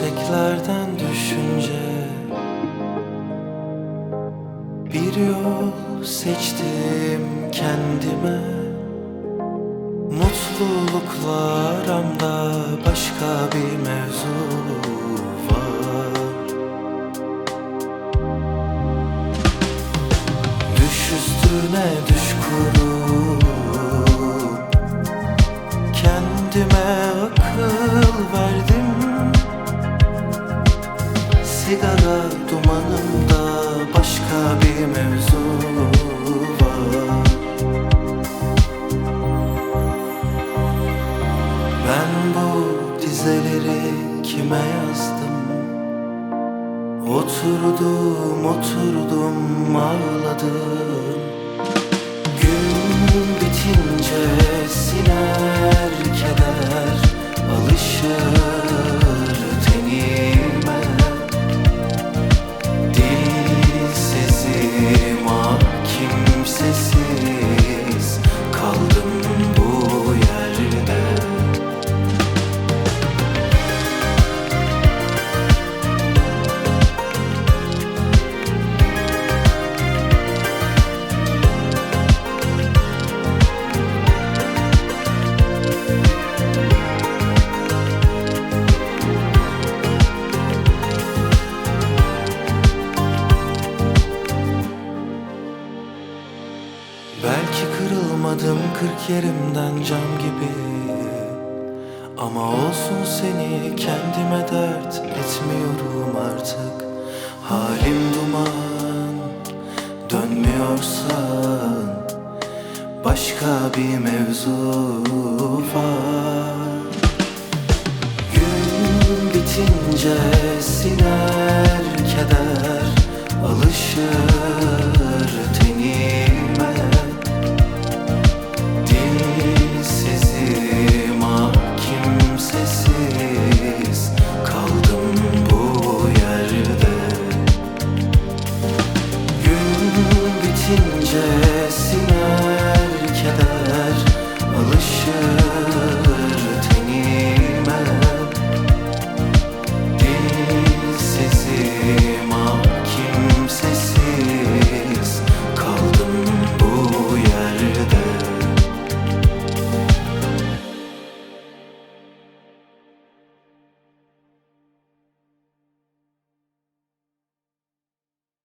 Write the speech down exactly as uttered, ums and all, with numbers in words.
yükseklerden düşünce bir yol seçtim kendime. Mutlulukla aramda başka bir mevzu var. Düş üstüne düş kurup kendime akıl verdim. Sigara dumanında başka bir mevzu var. Ben bu dizeleri kime yazdım? Oturdum oturdum ağladım. Gün bitince siner keder, alışır tenime. Dilsizim ah kimsesiz, kaldım bu yerde. Belki kırılmadım kırk yerimden cam gibi, ama olsun seni kendime dert etmiyorum artık. Halim duman, dönmüyorsan başka bir mevzu var. Gün bitince siner keder, alışır